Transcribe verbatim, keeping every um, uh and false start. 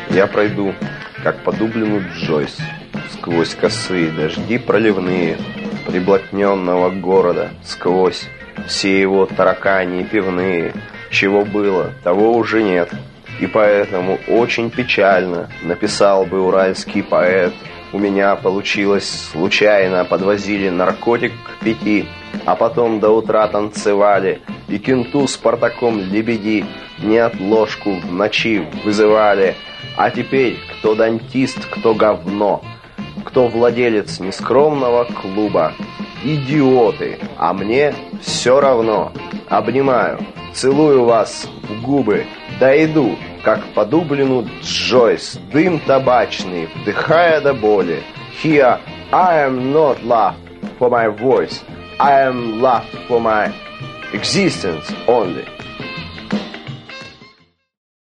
Я пройду, как по Дублину Джойс, сквозь косые дожди проливные приблотненного города, сквозь все его таракани пивные. Чего было, того уже нет. И поэтому очень печально написал бы уральский поэт: у меня получилось случайно, подвозили наркотик к пяти, а потом до утра танцевали, и кенту с Спартаком лебеди неотложку в ночи вызывали. А теперь кто дантист, кто говно, кто владелец нескромного клуба. Идиоты, а мне все равно. Обнимаю, целую вас в губы, да иду, как по Дублину Джойс, дым табачный, вдыхая до боли. Here I am not loved for my voice, I am loved for my existence only.